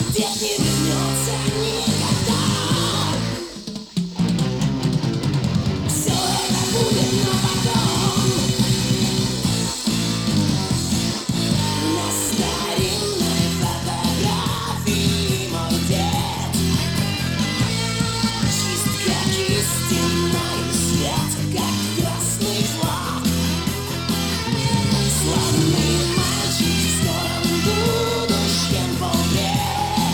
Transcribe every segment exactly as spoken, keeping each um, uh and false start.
Дед не вернется никогда. Все это будет, но потом. На старинной фотографии мой дед чист, как истина, и свет, как красный флаг. Славный мальчик в скором будущем полвек,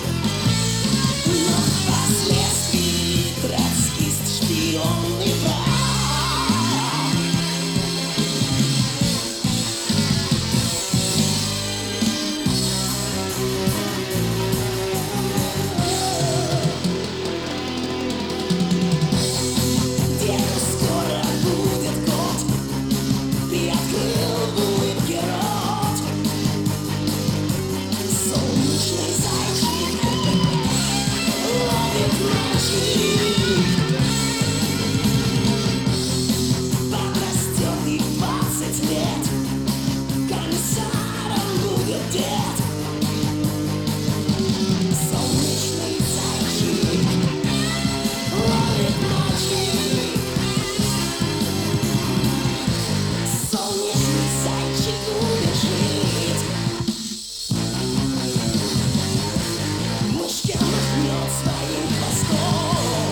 но впоследствии троцкист, шпион и враг. Деду скоро будет год, приоткрыл в улыбке рот. Солнечный зайчик ловит мальчик. Подрастет и двадцать лет, комиссаром будет дед. Солнечный зайчик ловит мальчик. Солнечный зайчик убежит. Мышка махнет своим хвостом.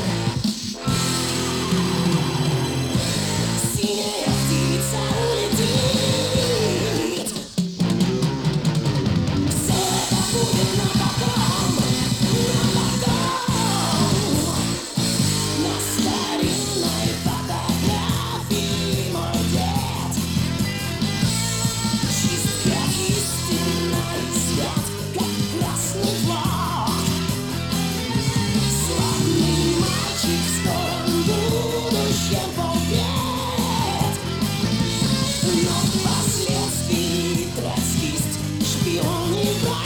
Синяя птица улетит. Все это будет, но потом, но потом. На старинной фотографии мой дед чист, как истина, и свет, как красный флаг. Славный мальчик в скором будущем полвек, но впоследствии троцкист, шпион и враг.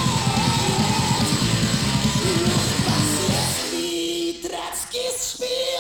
Троцкист, шпион.